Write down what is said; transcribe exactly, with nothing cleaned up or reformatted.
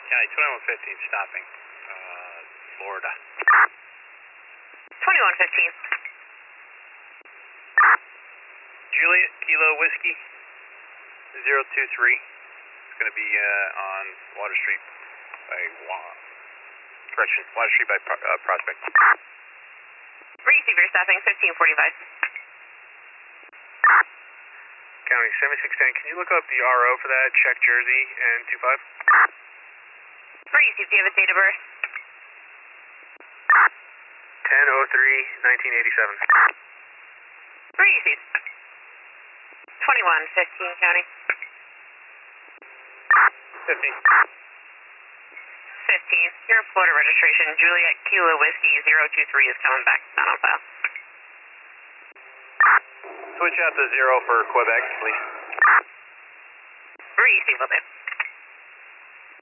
County twenty-one fifteen stopping. Uh, Florida. twenty-one fifteen. Juliet, Kilo Whiskey, zero two three. It's going to be uh, on Water Street by Juan. Correction, Water Street by Pro uh, Prospect. Receiver stopping fifteen forty-five. County seventy-six ten, can you look up the R O for that? Check Jersey and two five. Receive, do you have a date of birth? ten oh three nineteen eighty-seven. Receive. twenty-one fifteen, County. fifteen. fifteen. Your Florida registration, Juliet Kilo Whiskey zero two three is coming back. Not on file. Switch out to zero for Quebec, please. Receive, will do.